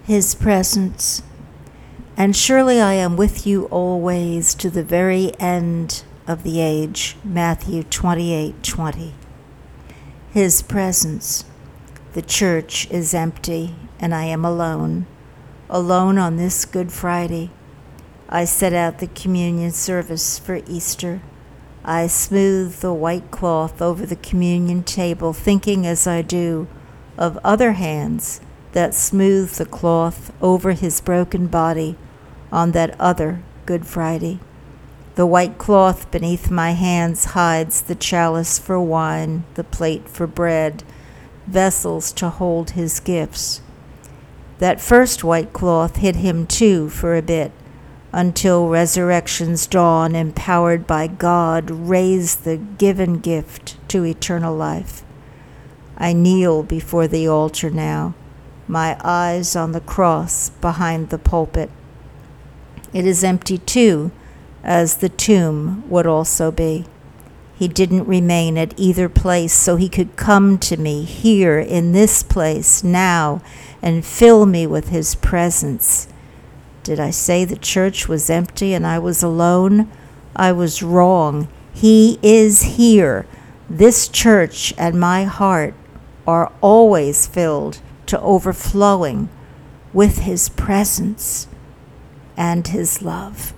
His presence. And surely I am with you always to the very end of the age. Matthew 28:20. His presence. The church is empty, and I am alone on this Good Friday. I set out the communion service for Easter. I smooth the white cloth over the communion table, thinking as I do of other hands that smooth the cloth over his broken body on that other Good Friday. The white cloth beneath my hands hides the chalice for wine, the plate for bread, vessels to hold his gifts. That first white cloth hid him too for a bit, until resurrection's dawn, empowered by God, raised the given gift to eternal life. I kneel before the altar now, my eyes on the cross behind the pulpit. It is empty too, as the tomb would also be. He didn't remain at either place, so he could come to me here in this place now and fill me with his presence. Did I say the church was empty and I was alone? I was wrong. He is here. This church and my heart are always filled to overflowing with his presence and his love.